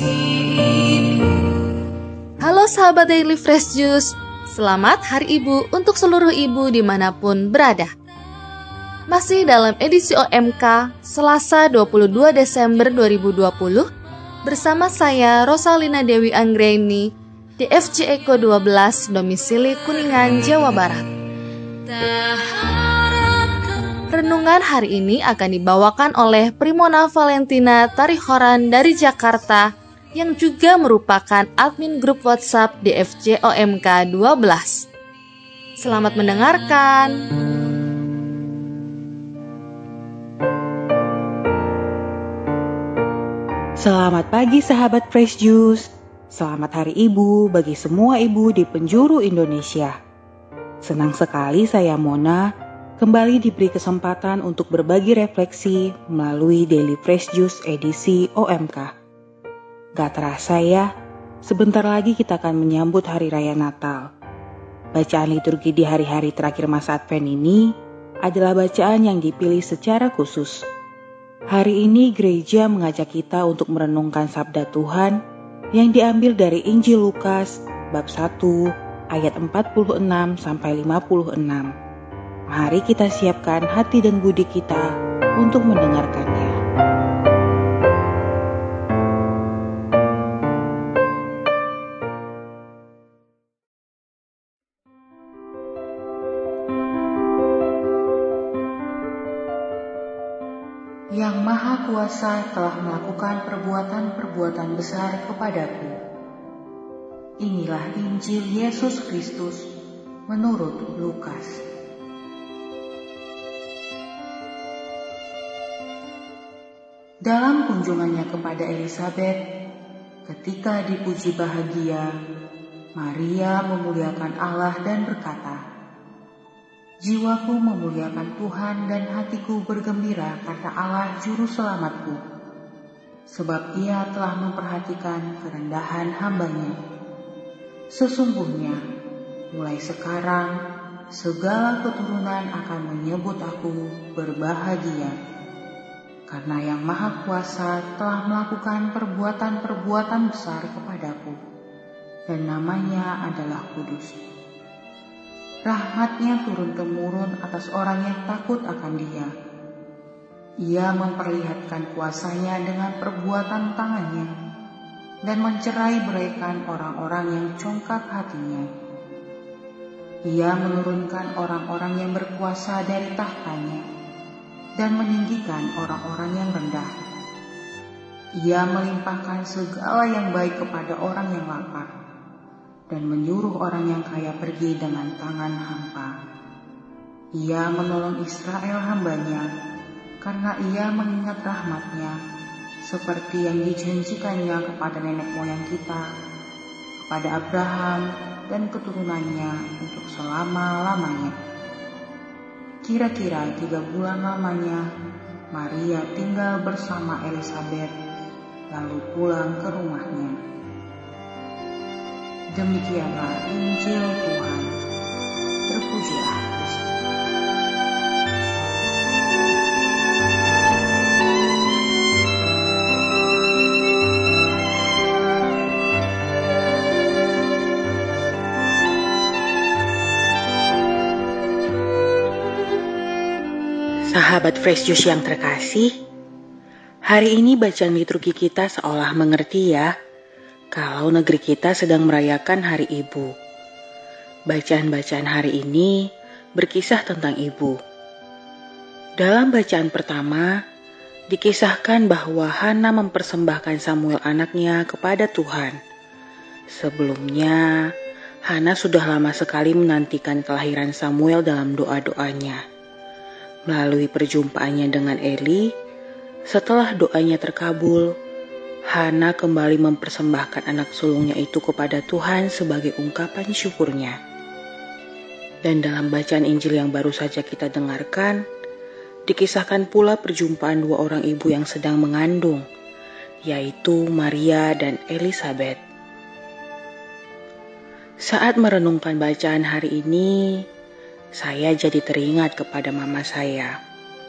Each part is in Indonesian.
Halo sahabat Daily Fresh Juice, selamat Hari Ibu untuk seluruh ibu dimanapun berada. Masih dalam edisi OMK Selasa 22 Desember 2020 bersama saya Rosalina Dewi Anggreni di FJ Eko 12 domisili Kuningan, Jawa Barat. Renungan hari ini akan dibawakan oleh Primona Valentina Tarihoran dari Jakarta yang juga merupakan admin grup WhatsApp DFJ OMK 12. Selamat mendengarkan. Selamat pagi sahabat Fresh Juice. Selamat Hari Ibu bagi semua ibu di penjuru Indonesia. Senang sekali saya Mona kembali diberi kesempatan untuk berbagi refleksi melalui Daily Fresh Juice edisi OMK. Gak terasa ya, sebentar lagi kita akan menyambut Hari Raya Natal. Bacaan liturgi di hari-hari terakhir masa Advent ini adalah bacaan yang dipilih secara khusus. Hari ini gereja mengajak kita untuk merenungkan sabda Tuhan yang diambil dari Injil Lukas bab 1 ayat 46 sampai 56. Mari kita siapkan hati dan budi kita untuk mendengarkannya. Yang Maha Kuasa telah melakukan perbuatan-perbuatan besar kepadaku. Inilah Injil Yesus Kristus menurut Lukas. Dalam kunjungannya kepada Elisabet, ketika dipuji bahagia, Maria memuliakan Allah dan berkata, "Jiwaku memuliakan Tuhan dan hatiku bergembira karena Allah Juru Selamatku, sebab Ia telah memperhatikan kerendahan hamba-Nya. Sesungguhnya, mulai sekarang, segala keturunan akan menyebut aku berbahagia, karena Yang Maha Kuasa telah melakukan perbuatan-perbuatan besar kepadaku, dan namanya adalah kudus. Rahmat-Nya turun-temurun atas orang yang takut akan Dia. Ia memperlihatkan kuasa-Nya dengan perbuatan tangan-Nya dan mencerai-beraikan orang-orang yang congkak hatinya. Ia menurunkan orang-orang yang berkuasa dari tahtanya dan meninggikan orang-orang yang rendah. Ia melimpahkan segala yang baik kepada orang yang lapar dan menyuruh orang yang kaya pergi dengan tangan hampa. Ia menolong Israel hamba-Nya, karena Ia mengingat rahmat-Nya, seperti yang dijanjikan-Nya kepada nenek moyang kita, kepada Abraham dan keturunannya untuk selama-lamanya." Kira-kira 3 bulan lamanya, Maria tinggal bersama Elisabet, lalu pulang ke rumahnya. Demikianlah Injil Tuhan. Terpujilah Kristus. Sahabat Fresh Juice yang terkasih, hari ini bacaan liturgi kita seolah mengerti ya, kalau negeri kita sedang merayakan Hari Ibu. Bacaan-bacaan hari ini berkisah tentang ibu. Dalam bacaan pertama, dikisahkan bahwa Hana mempersembahkan Samuel anaknya kepada Tuhan. Sebelumnya, Hana sudah lama sekali menantikan kelahiran Samuel dalam doa-doanya. Melalui perjumpaannya dengan Eli, setelah doanya terkabul, Hana kembali mempersembahkan anak sulungnya itu kepada Tuhan sebagai ungkapan syukurnya. Dan dalam bacaan Injil yang baru saja kita dengarkan, dikisahkan pula perjumpaan 2 orang ibu yang sedang mengandung, yaitu Maria dan Elisabet. Saat merenungkan bacaan hari ini, saya jadi teringat kepada mama saya.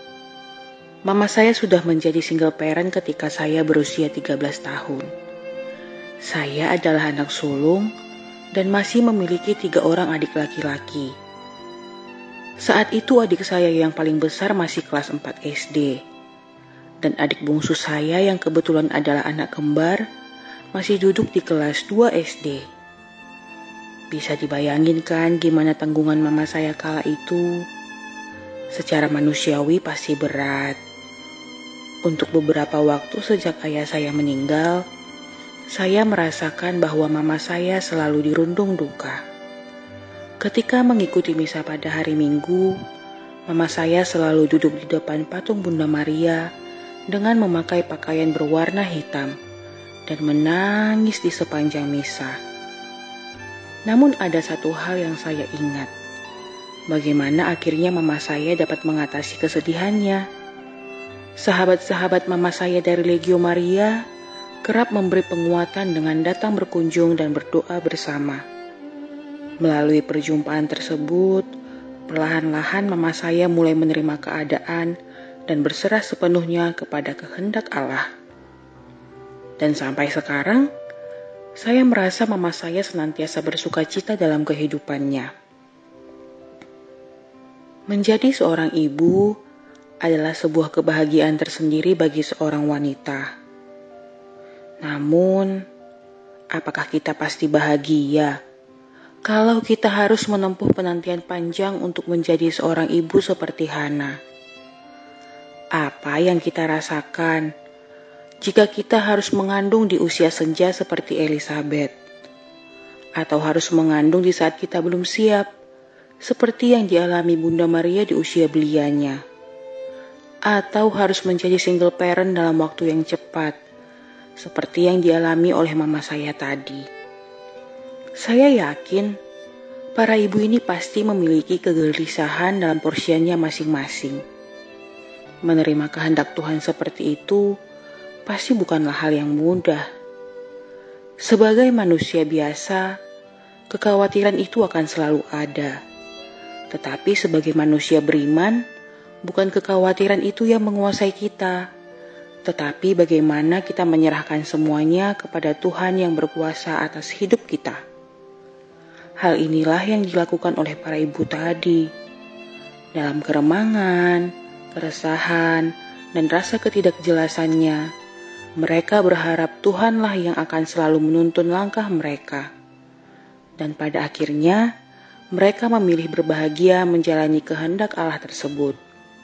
Mama saya sudah menjadi single parent ketika saya berusia 13 tahun. Saya adalah anak sulung dan masih memiliki 3 orang adik laki-laki. Saat itu adik saya yang paling besar masih kelas 4 SD. Dan adik bungsu saya yang kebetulan adalah anak kembar masih duduk di kelas 2 SD. Bisa dibayangin kan gimana tanggungan mama saya kala itu? Secara manusiawi pasti berat. Untuk beberapa waktu sejak ayah saya meninggal, saya merasakan bahwa mama saya selalu dirundung duka. Ketika mengikuti misa pada hari Minggu, mama saya selalu duduk di depan patung Bunda Maria dengan memakai pakaian berwarna hitam dan menangis di sepanjang misa. Namun ada satu hal yang saya ingat, bagaimana akhirnya mama saya dapat mengatasi kesedihannya. Sahabat-sahabat mama saya dari Legio Maria kerap memberi penguatan dengan datang berkunjung dan berdoa bersama. Melalui perjumpaan tersebut, perlahan-lahan mama saya mulai menerima keadaan dan berserah sepenuhnya kepada kehendak Allah. Dan sampai sekarang, saya merasa mama saya senantiasa bersuka cita dalam kehidupannya. Menjadi seorang ibu adalah sebuah kebahagiaan tersendiri bagi seorang wanita. Namun, apakah kita pasti bahagia kalau kita harus menempuh penantian panjang untuk menjadi seorang ibu seperti Hana? Apa yang kita rasakan jika kita harus mengandung di usia senja seperti Elizabeth? Atau harus mengandung di saat kita belum siap, seperti yang dialami Bunda Maria di usia belianya? Atau harus menjadi single parent dalam waktu yang cepat, seperti yang dialami oleh mama saya tadi? Saya yakin para ibu ini pasti memiliki kegelisahan dalam porsiannya masing-masing. Menerima kehendak Tuhan seperti itu pasti bukanlah hal yang mudah. Sebagai manusia biasa, kekhawatiran itu akan selalu ada. Tetapi sebagai manusia beriman, bukan kekhawatiran itu yang menguasai kita, tetapi bagaimana kita menyerahkan semuanya kepada Tuhan yang berkuasa atas hidup kita. Hal inilah yang dilakukan oleh para ibu tadi. Dalam keremangan, keresahan, dan rasa ketidakjelasannya, mereka berharap Tuhanlah yang akan selalu menuntun langkah mereka. Dan pada akhirnya, mereka memilih berbahagia menjalani kehendak Allah tersebut.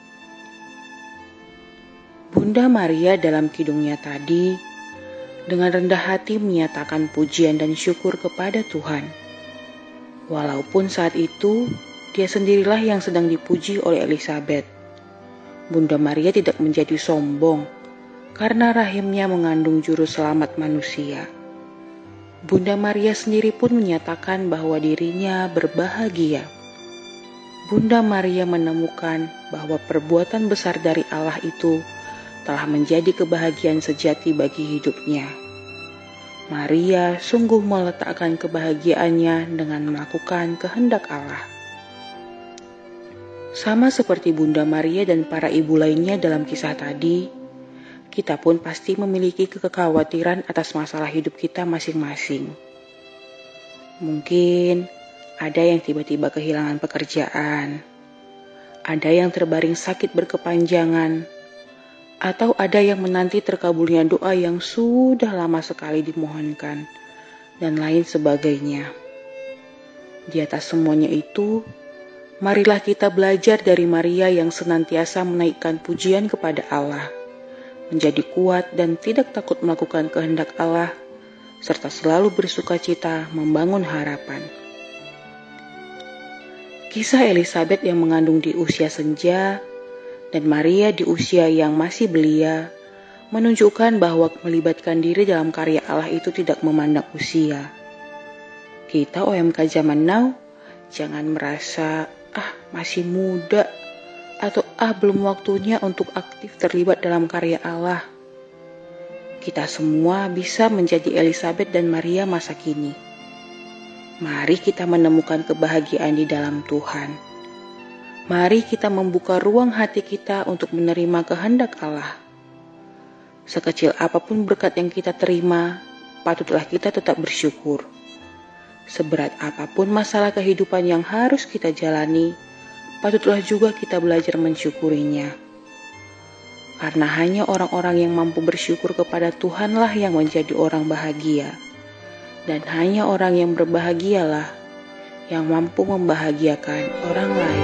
Bunda Maria dalam kidungnya tadi dengan rendah hati menyatakan pujian dan syukur kepada Tuhan. Walaupun saat itu dia sendirilah yang sedang dipuji oleh Elizabeth. Bunda Maria tidak menjadi sombong karena rahimnya mengandung juru selamat manusia. Bunda Maria sendiri pun menyatakan bahwa dirinya berbahagia. Bunda Maria menemukan bahwa perbuatan besar dari Allah itu telah menjadi kebahagiaan sejati bagi hidupnya. Maria sungguh meletakkan kebahagiaannya dengan melakukan kehendak Allah. Sama seperti Bunda Maria dan para ibu lainnya dalam kisah tadi, kita pun pasti memiliki kekhawatiran atas masalah hidup kita masing-masing. Mungkin ada yang tiba-tiba kehilangan pekerjaan, ada yang terbaring sakit berkepanjangan, atau ada yang menanti terkabulnya doa yang sudah lama sekali dimohonkan, dan lain sebagainya. Di atas semuanya itu, marilah kita belajar dari Maria yang senantiasa menaikkan pujian kepada Allah, menjadi kuat dan tidak takut melakukan kehendak Allah, serta selalu bersukacita membangun harapan. Kisah Elizabeth yang mengandung di usia senja dan Maria di usia yang masih belia menunjukkan bahwa melibatkan diri dalam karya Allah itu tidak memandang usia. Kita OMK zaman now jangan merasa masih muda atau belum waktunya untuk aktif terlibat dalam karya Allah. Kita semua bisa menjadi Elizabeth dan Maria masa kini. Mari kita menemukan kebahagiaan di dalam Tuhan. Mari kita membuka ruang hati kita untuk menerima kehendak Allah. Sekecil apapun berkat yang kita terima, patutlah kita tetap bersyukur. Seberat apapun masalah kehidupan yang harus kita jalani, patutlah juga kita belajar mensyukurinya. Karena hanya orang-orang yang mampu bersyukur kepada Tuhanlah yang menjadi orang bahagia. Dan hanya orang yang berbahagialah yang mampu membahagiakan orang lain.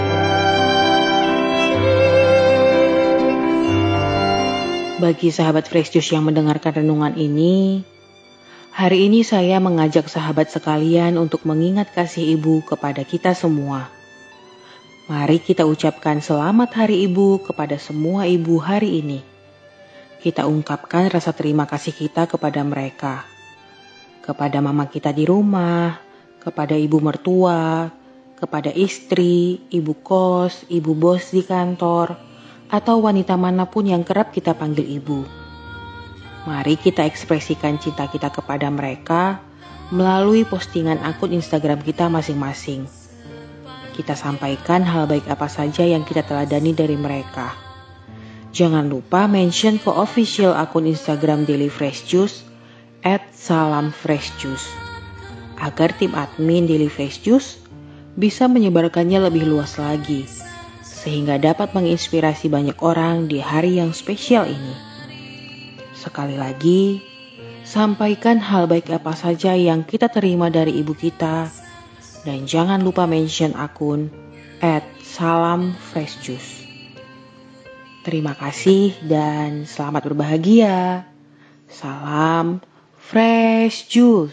Bagi sahabat Fresh Juice yang mendengarkan renungan ini, hari ini saya mengajak sahabat sekalian untuk mengingat kasih Ibu kepada kita semua. Mari kita ucapkan selamat Hari Ibu kepada semua ibu hari ini. Kita ungkapkan rasa terima kasih kita kepada mereka. Kepada mama kita di rumah, kepada ibu mertua, kepada istri, ibu kos, ibu bos di kantor, atau wanita manapun yang kerap kita panggil ibu. Mari kita ekspresikan cinta kita kepada mereka melalui postingan akun Instagram kita masing-masing. Kita sampaikan hal baik apa saja yang kita teladani dari mereka. Jangan lupa mention ke official akun Instagram Daily Fresh Juice @salamfreshjuice agar tim admin Daily Fresh Juice bisa menyebarkannya lebih luas lagi sehingga dapat menginspirasi banyak orang di hari yang spesial ini. Sekali lagi, sampaikan hal baik apa saja yang kita terima dari ibu kita dan jangan lupa mention akun @salamfreshjuice. Terima kasih dan selamat berbahagia. Salam Fresh Juice.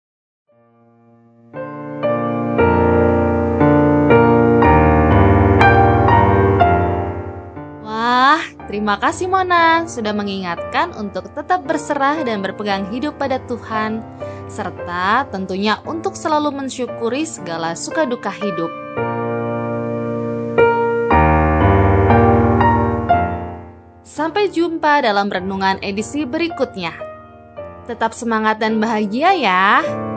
Wah, terima kasih Mona sudah mengingatkan untuk tetap berserah dan berpegang hidup pada Tuhan, serta tentunya untuk selalu mensyukuri segala suka duka hidup. Sampai jumpa dalam renungan edisi berikutnya. Tetap semangat dan bahagia ya.